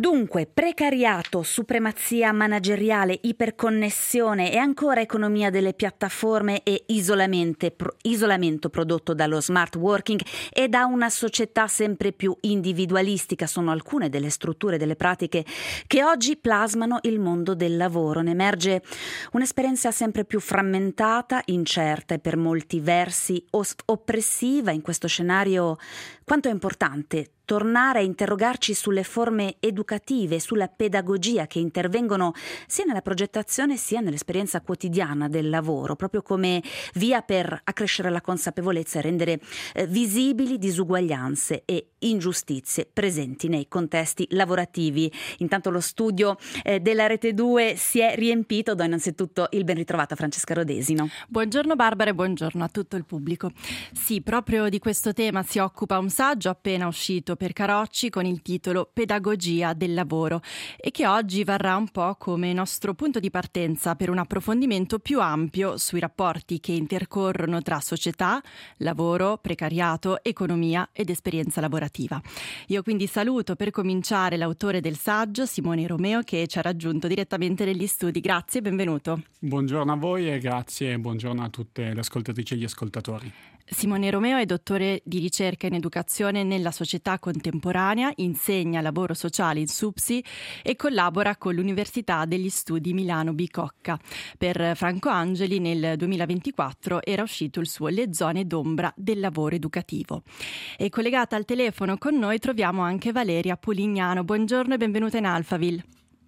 Dunque, precariato, supremazia manageriale, iperconnessione e ancora economia delle piattaforme e isolamento prodotto dallo smart working e da una società sempre più individualistica sono alcune delle strutture, delle pratiche che oggi plasmano il mondo del lavoro. Ne emerge un'esperienza sempre più frammentata, incerta e per molti versi oppressiva. In questo scenario quanto è importante tornare a interrogarci sulle forme educative, sulla pedagogia che intervengono sia nella progettazione sia nell'esperienza quotidiana del lavoro, proprio come via per accrescere la consapevolezza e rendere visibili disuguaglianze e ingiustizie presenti nei contesti lavorativi. Intanto lo studio della Rete 2 si è riempito. Do innanzitutto il ben ritrovato a Francesca Rodesino. Buongiorno Barbara e buongiorno a tutto il pubblico. Sì, proprio di questo tema si occupa un saggio appena uscito per Carocci con il titolo Pedagogia del lavoro e che oggi varrà un po' come nostro punto di partenza per un approfondimento più ampio sui rapporti che intercorrono tra società, lavoro, precariato, economia ed esperienza lavorativa. Io quindi saluto per cominciare l'autore del saggio, Simone Romeo, che ci ha raggiunto direttamente negli studi. Grazie e benvenuto. Buongiorno a voi e grazie e buongiorno a tutte le ascoltatrici e gli ascoltatori. Simone Romeo è dottore di ricerca in educazione nella società contemporanea, insegna lavoro sociale in SUPSI e collabora con l'Università degli Studi Milano Bicocca. Per Franco Angeli nel 2024 era uscito il suo Le zone d'ombra del lavoro educativo. E collegata al telefono con noi troviamo anche Valeria Pulignano. Buongiorno e benvenuta in Alphaville.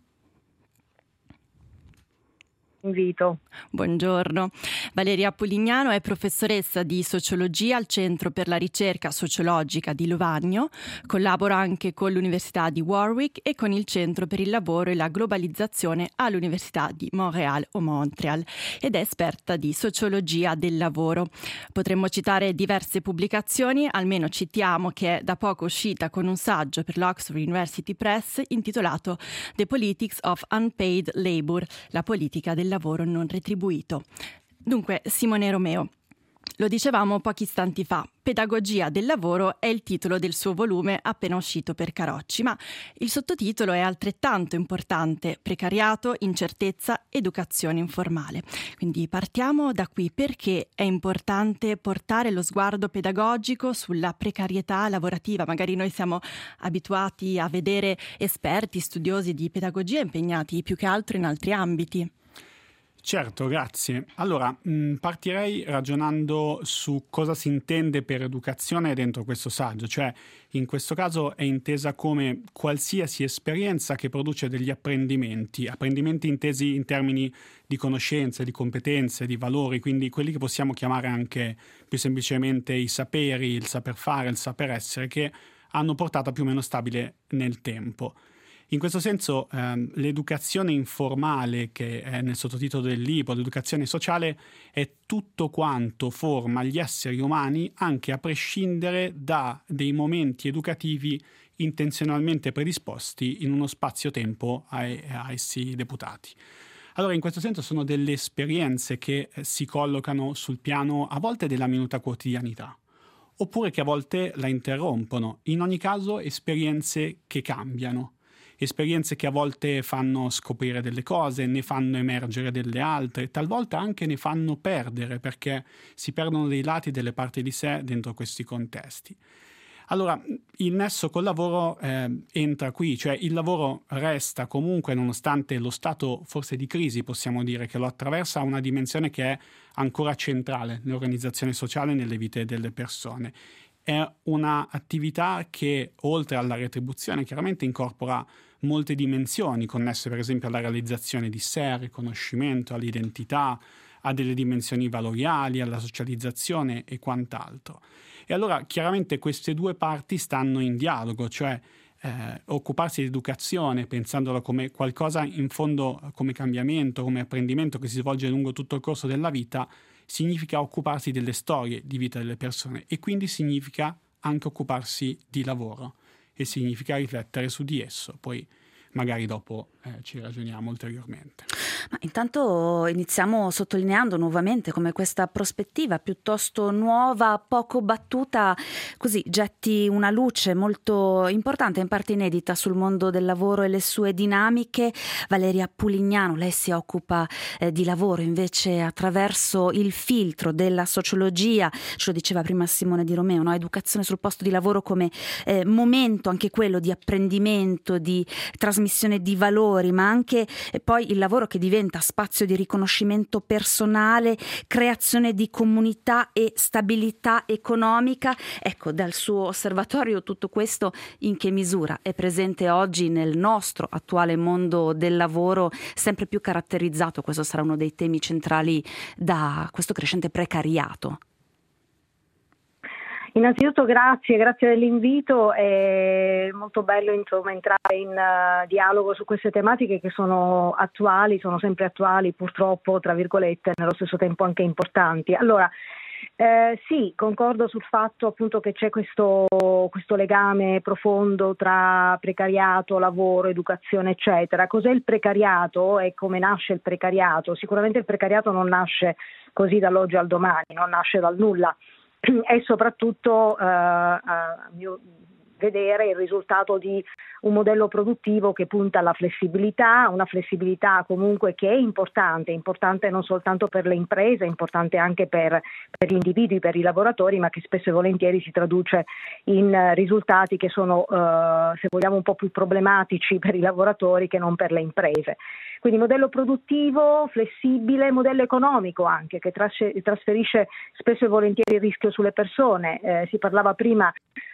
Invito. Buongiorno. Valeria Pulignano è professoressa di sociologia al Centro per la ricerca sociologica di Lovagno, collabora anche con l'Università di Warwick e con il Centro per il lavoro e la globalizzazione all'Università di Montréal o Montreal ed è esperta di sociologia del lavoro. Potremmo citare diverse pubblicazioni, almeno citiamo che è da poco uscita con un saggio per l'Oxford University Press intitolato The Politics of Unpaid Labour, la politica del lavoro non retribuito. Dunque, Simone Romeo, lo dicevamo pochi istanti fa, Pedagogia del lavoro è il titolo del suo volume appena uscito per Carocci, ma il sottotitolo è altrettanto importante: precariato, incertezza, educazione informale. Quindi partiamo da qui. Perché è importante portare lo sguardo pedagogico sulla precarietà lavorativa? Magari noi siamo abituati a vedere esperti, studiosi di pedagogia impegnati più che altro in altri ambiti. Certo, grazie. Allora, partirei ragionando su cosa si intende per educazione dentro questo saggio, cioè in questo caso è intesa come qualsiasi esperienza che produce degli apprendimenti intesi in termini di conoscenze, di competenze, di valori, quindi quelli che possiamo chiamare anche più semplicemente i saperi, il saper fare, il saper essere, che hanno portata più o meno stabile nel tempo. In questo senso l'educazione informale, che è nel sottotitolo del libro, l'educazione sociale, è tutto quanto forma gli esseri umani anche a prescindere da dei momenti educativi intenzionalmente predisposti in uno spazio-tempo a essi deputati. Allora, in questo senso sono delle esperienze che si collocano sul piano a volte della minuta quotidianità, oppure che a volte la interrompono. In ogni caso, esperienze che cambiano. Esperienze che a volte fanno scoprire delle cose, ne fanno emergere delle altre, talvolta anche ne fanno perdere, perché si perdono dei lati, delle parti di sé dentro questi contesti. Allora, il nesso col lavoro entra qui, cioè il lavoro resta comunque, nonostante lo stato forse di crisi, possiamo dire, che lo attraversa, una dimensione che è ancora centrale nell'organizzazione sociale e nelle vite delle persone. È un'attività che, oltre alla retribuzione, chiaramente incorpora molte dimensioni connesse per esempio alla realizzazione di sé, al riconoscimento, all'identità, a delle dimensioni valoriali, alla socializzazione e quant'altro. E allora chiaramente queste due parti stanno in dialogo, cioè occuparsi di educazione pensandola come qualcosa in fondo, come cambiamento, come apprendimento che si svolge lungo tutto il corso della vita, significa occuparsi delle storie di vita delle persone e quindi significa anche occuparsi di lavoro e significa riflettere su di esso. Poi magari dopo ci ragioniamo ulteriormente. Ma intanto iniziamo sottolineando nuovamente come questa prospettiva piuttosto nuova, poco battuta, così getti una luce molto importante, in parte inedita, sul mondo del lavoro e le sue dinamiche. Valeria Pulignano, lei si occupa di lavoro invece attraverso il filtro della sociologia, ce lo diceva prima Simone Di Romeo, no? Educazione sul posto di lavoro come momento anche quello di apprendimento, di trasmissione di valori, ma anche poi il lavoro che diventa spazio di riconoscimento personale, creazione di comunità e stabilità economica. Ecco, dal suo osservatorio tutto questo in che misura è presente oggi nel nostro attuale mondo del lavoro, sempre più caratterizzato, questo sarà uno dei temi centrali, da questo crescente precariato? Innanzitutto grazie dell'invito, è molto bello entrare in dialogo su queste tematiche che sono attuali, sono sempre attuali purtroppo, tra virgolette, nello stesso tempo anche importanti. Allora, sì, concordo sul fatto appunto che c'è questo legame profondo tra precariato, lavoro, educazione, eccetera. Cos'è il precariato e come nasce il precariato? Sicuramente il precariato non nasce così dall'oggi al domani, non nasce dal nulla. È soprattutto, a mio vedere, il risultato di un modello produttivo che punta alla flessibilità, una flessibilità comunque che è importante non soltanto per le imprese, è importante anche per gli individui, per i lavoratori, ma che spesso e volentieri si traduce in risultati che sono, se vogliamo, un po' più problematici per i lavoratori che non per le imprese. Quindi modello produttivo, flessibile, modello economico anche, che trasferisce spesso e volentieri il rischio sulle persone. Si parlava prima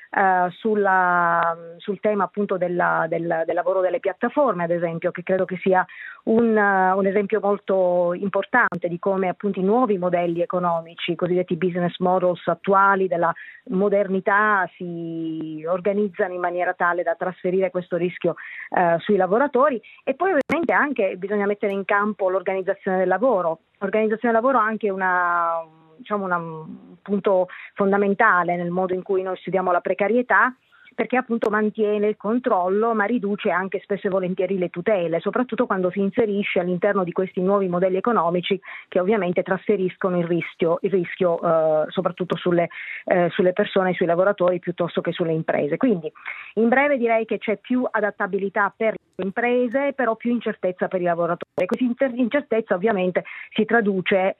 sul tema appunto del lavoro delle piattaforme, ad esempio, che credo che sia un esempio molto importante di come appunto i nuovi modelli economici, i cosiddetti business models attuali della modernità, si organizzano in maniera tale da trasferire questo rischio sui lavoratori. E poi ovviamente anche bisogna mettere in campo l'organizzazione del lavoro. L'organizzazione del lavoro è anche un punto fondamentale nel modo in cui noi studiamo la precarietà, perché appunto mantiene il controllo ma riduce anche spesso e volentieri le tutele, soprattutto quando si inserisce all'interno di questi nuovi modelli economici che ovviamente trasferiscono il rischio soprattutto sulle persone, sui lavoratori piuttosto che sulle imprese. Quindi in breve direi che c'è più adattabilità per le imprese, però più incertezza per i lavoratori. Questa incertezza ovviamente si traduce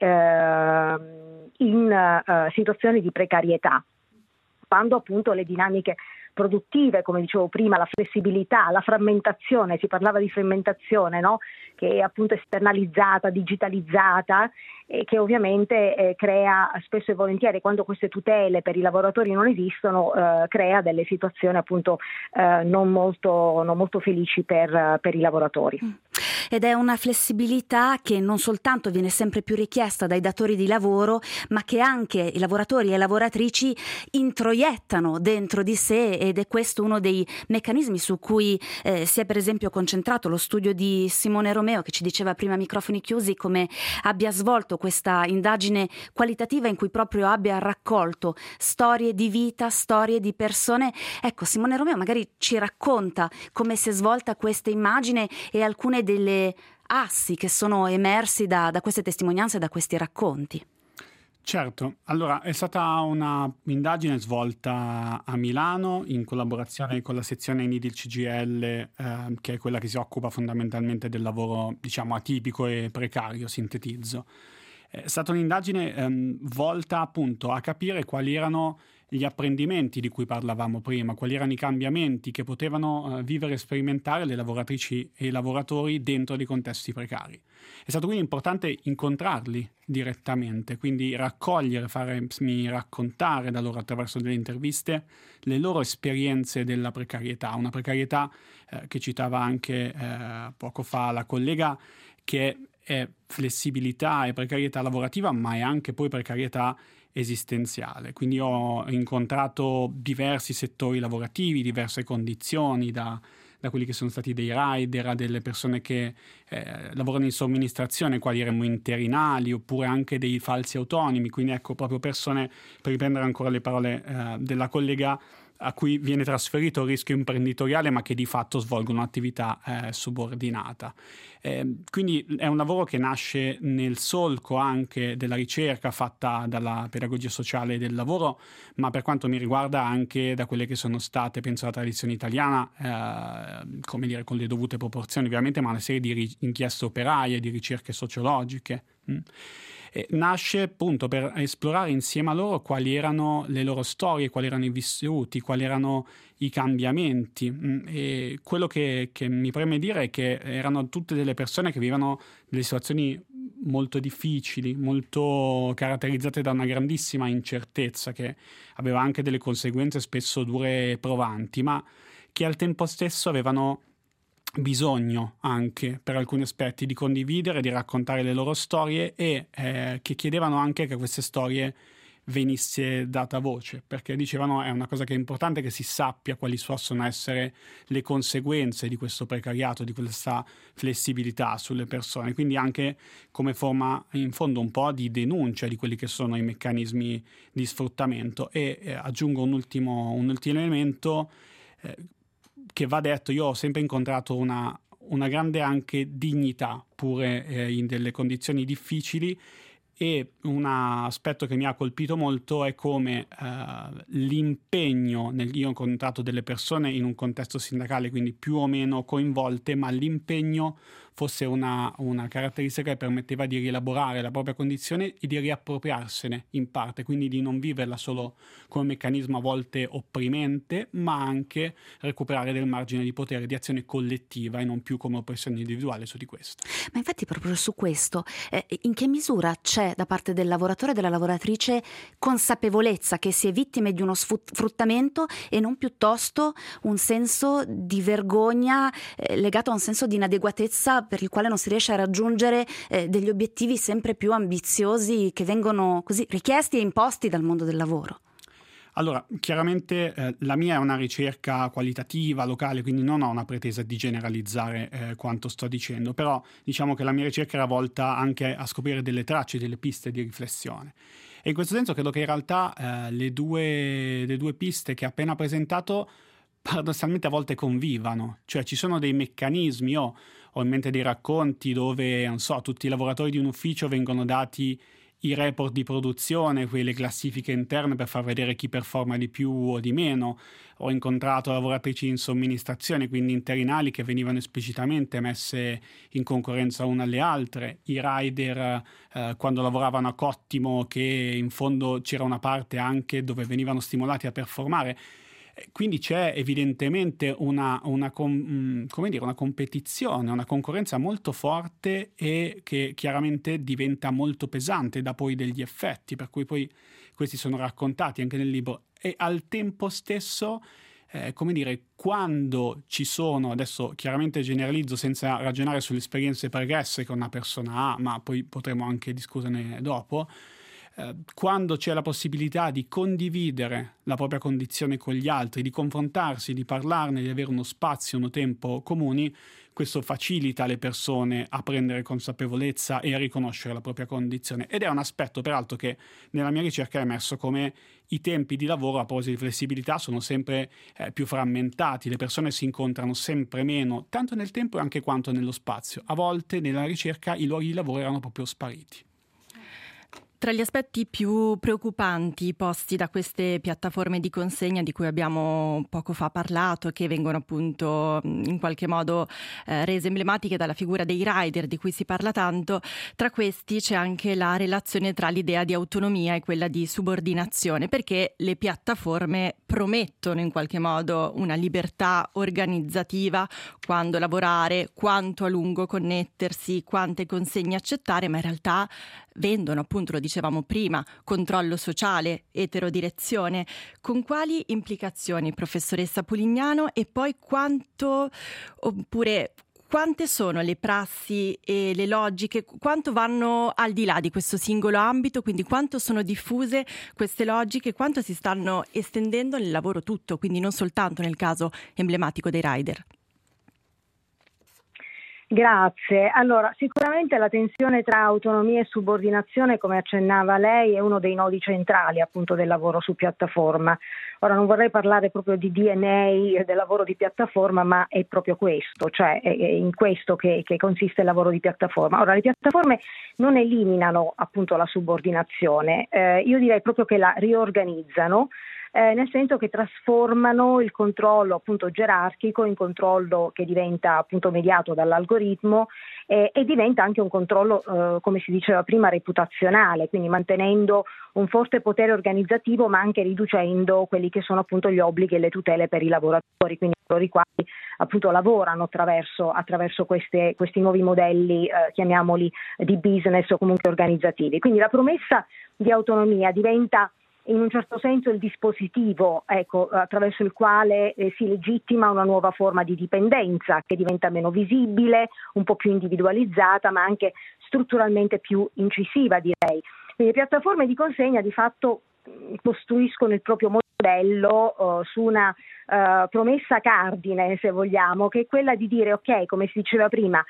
in situazioni di precarietà, quando appunto le dinamiche produttive, come dicevo prima, la flessibilità, la frammentazione, si parlava di frammentazione, no? Che è appunto esternalizzata, digitalizzata, e che ovviamente crea spesso e volentieri, quando queste tutele per i lavoratori non esistono, crea delle situazioni appunto non molto felici per i lavoratori. Ed è una flessibilità che non soltanto viene sempre più richiesta dai datori di lavoro, ma che anche i lavoratori e le lavoratrici introiettano dentro di sé, ed è questo uno dei meccanismi su cui si è per esempio concentrato lo studio di Simone Romeo, che ci diceva prima a microfoni chiusi come abbia svolto questa indagine qualitativa in cui proprio abbia raccolto storie di vita, storie di persone. Ecco, Simone Romeo magari ci racconta come si è svolta questa immagine e alcune delle assi che sono emersi da queste testimonianze e da questi racconti. Certo, allora è stata una indagine svolta a Milano in collaborazione con la sezione ENI del CGIL, che è quella che si occupa fondamentalmente del lavoro, diciamo, atipico e precario, sintetizzo. È stata un'indagine volta appunto a capire quali erano gli apprendimenti di cui parlavamo prima, quali erano i cambiamenti che potevano vivere e sperimentare le lavoratrici e i lavoratori dentro dei contesti precari. È stato quindi importante incontrarli direttamente, quindi raccogliere, farmi raccontare da loro attraverso delle interviste le loro esperienze della precarietà, una precarietà che citava anche poco fa la collega, che è flessibilità e precarietà lavorativa, ma è anche poi precarietà esistenziale. Quindi ho incontrato diversi settori lavorativi, diverse condizioni, da quelli che sono stati dei rider a delle persone che lavorano in somministrazione, quali erano interinali, oppure anche dei falsi autonomi. Quindi ecco, proprio persone, per riprendere ancora le parole della collega, a cui viene trasferito il rischio imprenditoriale, ma che di fatto svolgono un'attività subordinata. Quindi è un lavoro che nasce nel solco anche della ricerca fatta dalla pedagogia sociale del lavoro, ma per quanto mi riguarda anche da quelle che sono state, penso alla tradizione italiana, come dire, con le dovute proporzioni ovviamente, ma una serie di inchieste operaie, di ricerche sociologiche. Nasce appunto per esplorare insieme a loro quali erano le loro storie, quali erano i vissuti, quali erano i cambiamenti. E quello che mi preme dire è che erano tutte delle persone che vivevano delle situazioni molto difficili, molto caratterizzate da una grandissima incertezza che aveva anche delle conseguenze spesso dure e provanti, ma che al tempo stesso avevano bisogno anche per alcuni aspetti di condividere, di raccontare le loro storie e che chiedevano anche che queste storie venisse data voce, perché dicevano è una cosa che è importante che si sappia quali possono essere le conseguenze di questo precariato, di questa flessibilità sulle persone, quindi anche come forma in fondo un po' di denuncia di quelli che sono i meccanismi di sfruttamento. E aggiungo un ultimo elemento che va detto: io ho sempre incontrato una grande anche dignità pure in delle condizioni difficili, e un aspetto che mi ha colpito molto è come l'impegno, io ho incontrato delle persone in un contesto sindacale, quindi più o meno coinvolte, ma l'impegno fosse una caratteristica che permetteva di rielaborare la propria condizione e di riappropriarsene in parte, quindi di non viverla solo come meccanismo a volte opprimente, ma anche recuperare del margine di potere di azione collettiva e non più come oppressione individuale su di questo. Ma infatti proprio su questo, in che misura c'è da parte del lavoratore e della lavoratrice consapevolezza che si è vittime di uno sfruttamento e non piuttosto un senso di vergogna legato a un senso di inadeguatezza per il quale non si riesce a raggiungere degli obiettivi sempre più ambiziosi che vengono così richiesti e imposti dal mondo del lavoro? Allora, chiaramente la mia è una ricerca qualitativa, locale, quindi non ho una pretesa di generalizzare quanto sto dicendo, però diciamo che la mia ricerca era volta anche a scoprire delle tracce, delle piste di riflessione. E in questo senso credo che in realtà le due piste che ho appena presentato paradossalmente a volte convivano, cioè ci sono dei meccanismi. Io ho in mente dei racconti dove, non so, tutti i lavoratori di un ufficio vengono dati i report di produzione, quelle classifiche interne per far vedere chi performa di più o di meno. Ho incontrato lavoratrici in somministrazione, quindi interinali, che venivano esplicitamente messe in concorrenza una alle altre. I rider quando lavoravano a cottimo, che in fondo c'era una parte anche dove venivano stimolati a performare. Quindi c'è evidentemente una competizione, una concorrenza molto forte e che chiaramente diventa molto pesante, dà poi degli effetti, per cui poi questi sono raccontati anche nel libro. E al tempo stesso, quando ci sono, adesso chiaramente generalizzo senza ragionare sulle esperienze pregresse che una persona ha, ma poi potremo anche discuterne dopo, quando c'è la possibilità di condividere la propria condizione con gli altri, di confrontarsi, di parlarne, di avere uno spazio, uno tempo comuni, questo facilita le persone a prendere consapevolezza e a riconoscere la propria condizione. Ed è un aspetto peraltro che nella mia ricerca è emerso come i tempi di lavoro, a proposito di flessibilità, sono sempre più frammentati, le persone si incontrano sempre meno, tanto nel tempo anche quanto nello spazio. A volte nella ricerca i luoghi di lavoro erano proprio spariti. Tra gli aspetti più preoccupanti posti da queste piattaforme di consegna di cui abbiamo poco fa parlato, che vengono appunto in qualche modo rese emblematiche dalla figura dei rider di cui si parla tanto, tra questi c'è anche la relazione tra l'idea di autonomia e quella di subordinazione, perché le piattaforme promettono in qualche modo una libertà organizzativa, quando lavorare, quanto a lungo connettersi, quante consegne accettare, ma in realtà vendono, appunto, lo dicevamo prima, controllo sociale, eterodirezione. Con quali implicazioni, professoressa Pulignano? E poi quante sono le prassi e le logiche, quanto vanno al di là di questo singolo ambito, quindi quanto sono diffuse queste logiche, quanto si stanno estendendo nel lavoro tutto, quindi non soltanto nel caso emblematico dei rider? Grazie. Allora, sicuramente la tensione tra autonomia e subordinazione, come accennava lei, è uno dei nodi centrali appunto del lavoro su piattaforma. Ora non vorrei parlare proprio di DNA del lavoro di piattaforma, ma è proprio questo, cioè è in questo che consiste il lavoro di piattaforma. Ora, le piattaforme non eliminano appunto la subordinazione, io direi proprio che la riorganizzano. Nel senso che trasformano il controllo appunto gerarchico in controllo che diventa appunto mediato dall'algoritmo e diventa anche un controllo, come si diceva prima, reputazionale, quindi mantenendo un forte potere organizzativo ma anche riducendo quelli che sono appunto gli obblighi e le tutele per i lavoratori, quindi coloro i quali appunto lavorano attraverso questi nuovi modelli, chiamiamoli di business o comunque organizzativi. Quindi la promessa di autonomia diventa in un certo senso il dispositivo, attraverso il quale si legittima una nuova forma di dipendenza che diventa meno visibile, un po' più individualizzata, ma anche strutturalmente più incisiva, direi. Quindi le piattaforme di consegna di fatto costruiscono il proprio modello su una promessa cardine, se vogliamo, che è quella di dire ok, come si diceva prima,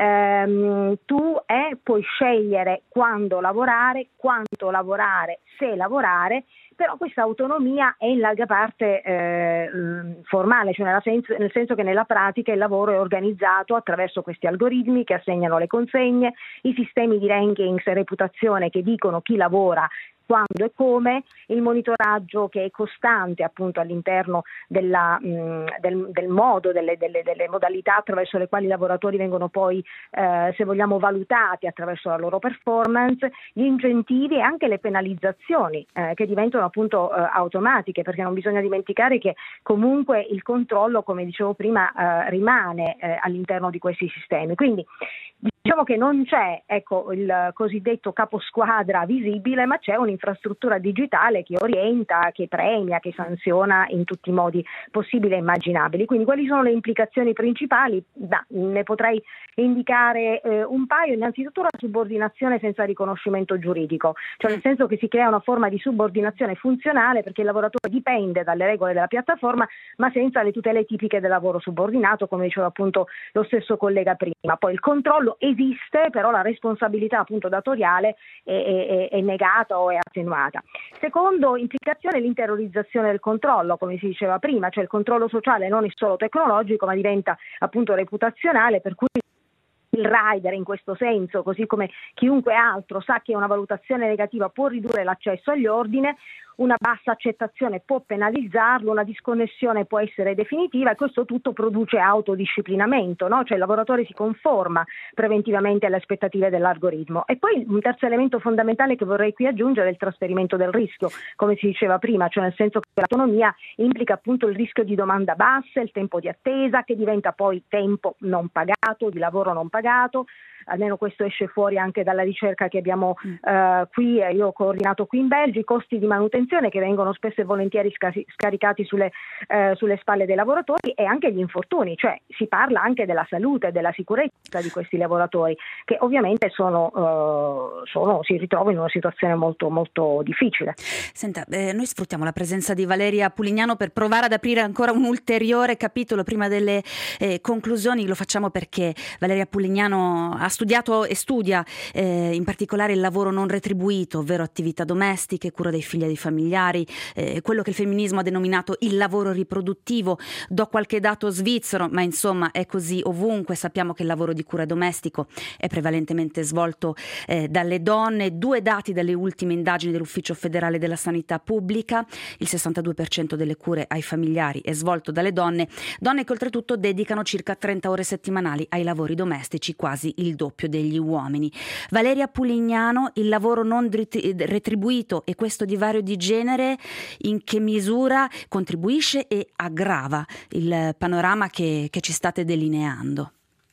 tu puoi scegliere quando lavorare, quanto lavorare, se lavorare, però questa autonomia è in larga parte formale, cioè nel senso che nella pratica il lavoro è organizzato attraverso questi algoritmi che assegnano le consegne, i sistemi di rankings e reputazione che dicono chi lavora, quando e come, il monitoraggio che è costante appunto all'interno del modo, delle modalità attraverso le quali i lavoratori vengono poi, se vogliamo, valutati attraverso la loro performance, gli incentivi e anche le penalizzazioni che diventano appunto automatiche, perché non bisogna dimenticare che comunque il controllo, come dicevo prima, rimane all'interno di questi sistemi. Quindi diciamo che non c'è il cosiddetto caposquadra visibile, ma c'è un'infrastruttura digitale che orienta, che premia, che sanziona in tutti i modi possibili e immaginabili. Quindi quali sono le implicazioni principali? Ne potrei indicare un paio. Innanzitutto la subordinazione senza riconoscimento giuridico, cioè nel senso che si crea una forma di subordinazione funzionale perché il lavoratore dipende dalle regole della piattaforma ma senza le tutele tipiche del lavoro subordinato, come diceva appunto lo stesso collega prima. Poi il controllo esiste, però la responsabilità appunto datoriale è negata o è attenuata. Secondo implicazione, l'interiorizzazione del controllo, come si diceva prima, cioè il controllo sociale non è solo tecnologico ma diventa appunto reputazionale, per cui il rider in questo senso, così come chiunque altro sa che una valutazione negativa può ridurre l'accesso agli ordini, una bassa accettazione può penalizzarlo, una disconnessione può essere definitiva e questo tutto produce autodisciplinamento, no? Cioè il lavoratore si conforma preventivamente alle aspettative dell'algoritmo. E poi un terzo elemento fondamentale che vorrei qui aggiungere è il trasferimento del rischio, come si diceva prima, cioè nel senso che l'autonomia implica appunto il rischio di domanda bassa, il tempo di attesa che diventa poi tempo non pagato, di lavoro non pagato. Almeno questo esce fuori anche dalla ricerca che abbiamo qui, io ho coordinato qui in Belgio, i costi di manutenzione che vengono spesso e volentieri scaricati sulle spalle dei lavoratori e anche gli infortuni, cioè si parla anche della salute e della sicurezza di questi lavoratori che ovviamente si ritrovano in una situazione molto molto difficile. Senta, noi sfruttiamo la presenza di Valeria Pulignano per provare ad aprire ancora un ulteriore capitolo prima delle conclusioni. Lo facciamo perché Valeria Pulignano ha studiato e studia in particolare il lavoro non retribuito, ovvero attività domestiche, cura dei figli e dei familiari, quello che il femminismo ha denominato il lavoro riproduttivo. Do qualche dato svizzero, ma insomma è così ovunque. Sappiamo che il lavoro di cura domestico è prevalentemente svolto dalle donne. 2 dati dalle ultime indagini dell'Ufficio federale della sanità pubblica: il 62% delle cure ai familiari è svolto dalle donne che oltretutto dedicano circa 30 ore settimanali ai lavori domestici, quasi il doppio degli uomini. Valeria Pulignano, il lavoro non retribuito e questo divario di genere in che misura contribuisce e aggrava il panorama che ci state delineando?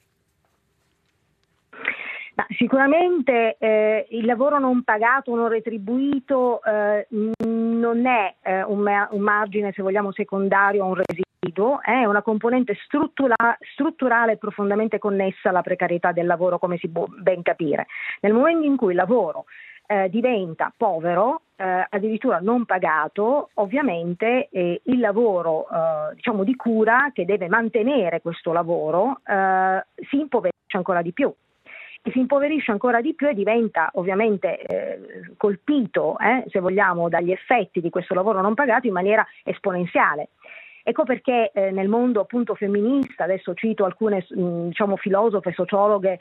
Sicuramente il lavoro non pagato, non retribuito non è un margine, se vogliamo, secondario o un residuo, è una componente strutturale profondamente connessa alla precarietà del lavoro, come si può ben capire. Nel momento in cui il lavoro diventa povero, addirittura non pagato, ovviamente il lavoro diciamo di cura che deve mantenere questo lavoro si impoverisce ancora di più. E si impoverisce ancora di più e diventa ovviamente colpito, se vogliamo, dagli effetti di questo lavoro non pagato in maniera esponenziale. Ecco perché nel mondo appunto femminista, adesso cito alcune diciamo filosofe, sociologhe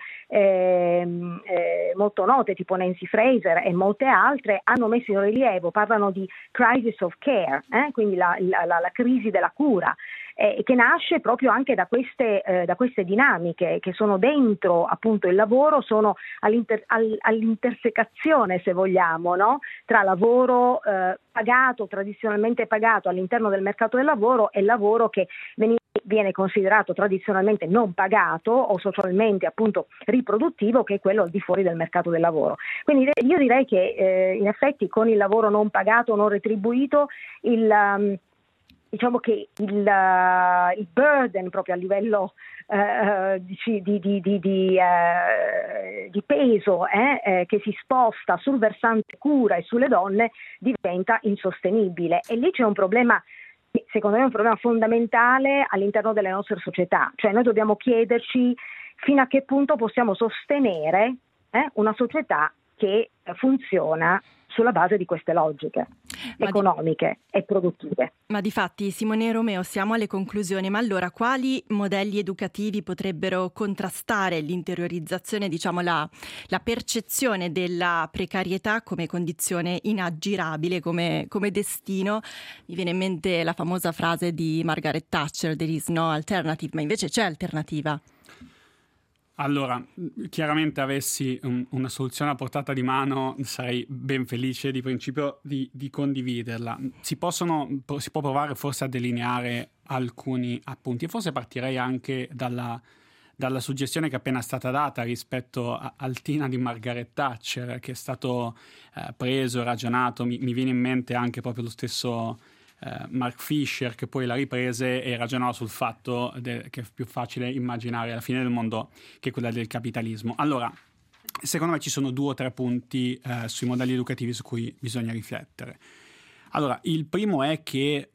molto note tipo Nancy Fraser e molte altre, hanno messo in rilievo, parlano di crisis of care, quindi la crisi della cura, che nasce proprio anche da queste dinamiche che sono dentro appunto il lavoro, sono all'intersecazione, se vogliamo, no? Tra lavoro pagato, tradizionalmente pagato all'interno del mercato del lavoro e lavoro che viene considerato tradizionalmente non pagato o socialmente appunto riproduttivo, che è quello al di fuori del mercato del lavoro. Quindi io direi che in effetti con il lavoro non pagato, non retribuito, diciamo che il burden proprio a livello di peso che si sposta sul versante cura e sulle donne diventa insostenibile, e lì c'è un problema, secondo me è un problema fondamentale all'interno delle nostre società, cioè noi dobbiamo chiederci fino a che punto possiamo sostenere una società che funziona sulla base di queste logiche economiche e produttive. Ma difatti, Simone Romeo, siamo alle conclusioni, ma allora quali modelli educativi potrebbero contrastare l'interiorizzazione, diciamo la percezione della precarietà come condizione inaggirabile, come destino? Mi viene in mente la famosa frase di Margaret Thatcher, there is no alternative, ma invece c'è alternativa. Allora, chiaramente avessi una soluzione a portata di mano, sarei ben felice di principio di condividerla. Si può provare forse a delineare alcuni appunti, e forse partirei anche dalla suggestione che è appena stata data rispetto al Tina di Margaret Thatcher, che è stato preso e ragionato. Mi viene in mente anche proprio lo stesso Mark Fisher, che poi la riprese e ragionò sul fatto che è più facile immaginare la fine del mondo che quella del capitalismo. Allora, secondo me ci sono 2 o 3 punti sui modelli educativi su cui bisogna riflettere. Allora, il primo è che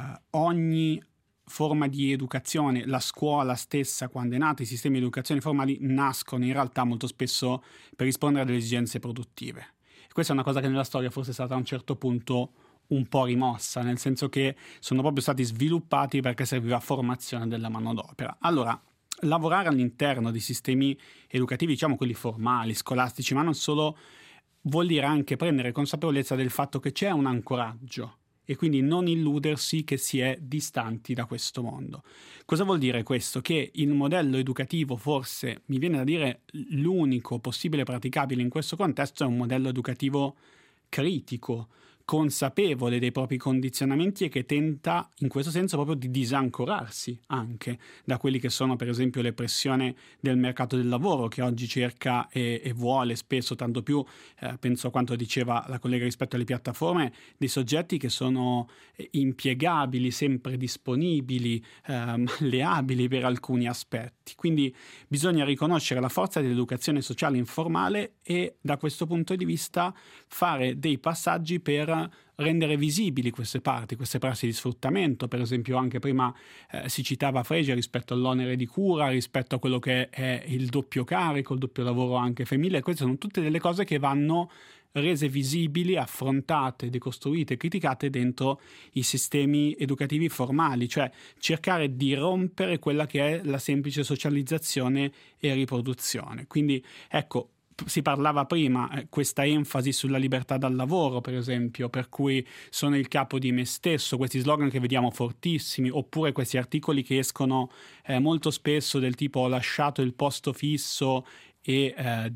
ogni forma di educazione, la scuola stessa quando è nata, i sistemi di educazione formali nascono in realtà molto spesso per rispondere a delle esigenze produttive. E questa è una cosa che nella storia forse è stata a un certo punto un po' rimossa, nel senso che sono proprio stati sviluppati perché serviva formazione della manodopera. Allora, lavorare all'interno di sistemi educativi, diciamo quelli formali, scolastici, ma non solo, vuol dire anche prendere consapevolezza del fatto che c'è un ancoraggio e quindi non illudersi che si è distanti da questo mondo. Cosa vuol dire questo? Che il modello educativo, forse mi viene da dire l'unico possibile praticabile in questo contesto, è un modello educativo critico, consapevole dei propri condizionamenti e che tenta in questo senso proprio di disancorarsi anche da quelli che sono per esempio le pressioni del mercato del lavoro, che oggi cerca e vuole spesso, tanto più penso a quanto diceva la collega rispetto alle piattaforme, dei soggetti che sono impiegabili, sempre disponibili, malleabili per alcuni aspetti. Quindi bisogna riconoscere la forza dell'educazione sociale informale e da questo punto di vista fare dei passaggi per rendere visibili queste prassi di sfruttamento. Per esempio anche prima si citava Frege rispetto all'onere di cura, rispetto a quello che è il doppio carico, il doppio lavoro anche femminile. Queste sono tutte delle cose che vanno rese visibili, affrontate, decostruite, criticate dentro i sistemi educativi formali, cioè cercare di rompere quella che è la semplice socializzazione e riproduzione. Quindi ecco, si parlava prima, questa enfasi sulla libertà dal lavoro, per esempio, per cui sono il capo di me stesso, questi slogan che vediamo fortissimi, oppure questi articoli che escono molto spesso del tipo ho lasciato il posto fisso e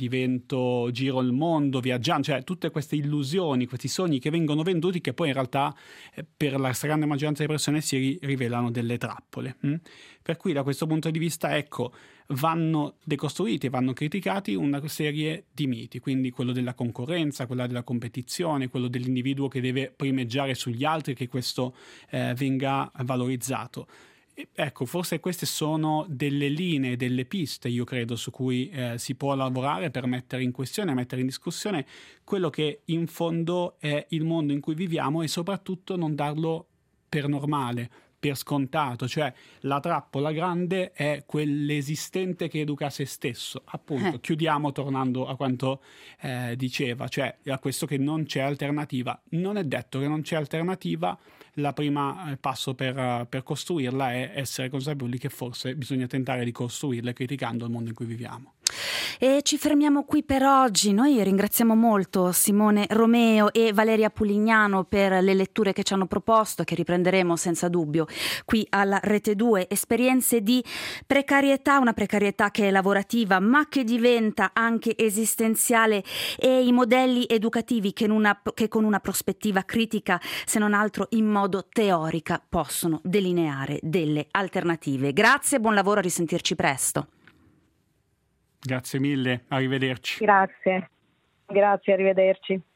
giro il mondo viaggiando, cioè tutte queste illusioni, questi sogni che vengono venduti che poi in realtà per la stragrande maggioranza delle persone si rivelano delle trappole. Per cui da questo punto di vista ecco, vanno decostruiti, vanno criticati una serie di miti, quindi quello della concorrenza, quella della competizione, quello dell'individuo che deve primeggiare sugli altri, che questo venga valorizzato. Ecco, forse queste sono delle linee, delle piste, io credo, su cui si può lavorare per mettere in questione, mettere in discussione quello che in fondo è il mondo in cui viviamo e soprattutto non darlo per normale, per scontato. Cioè la trappola grande è quell'esistente che educa se stesso. Appunto, chiudiamo tornando a quanto diceva, cioè a questo che non c'è alternativa. Non è detto che non c'è alternativa. La prima passo per costruirla è essere consapevoli che forse bisogna tentare di costruirla criticando il mondo in cui viviamo. E ci fermiamo qui per oggi. Noi ringraziamo molto Simone Romeo e Valeria Pulignano per le letture che ci hanno proposto, che riprenderemo senza dubbio qui alla Rete 2. Esperienze di precarietà, una precarietà che è lavorativa ma che diventa anche esistenziale, e i modelli educativi che con una prospettiva critica, se non altro in modo teorica, possono delineare delle alternative. Grazie, buon lavoro, a risentirci presto. Grazie mille, arrivederci. Grazie, arrivederci.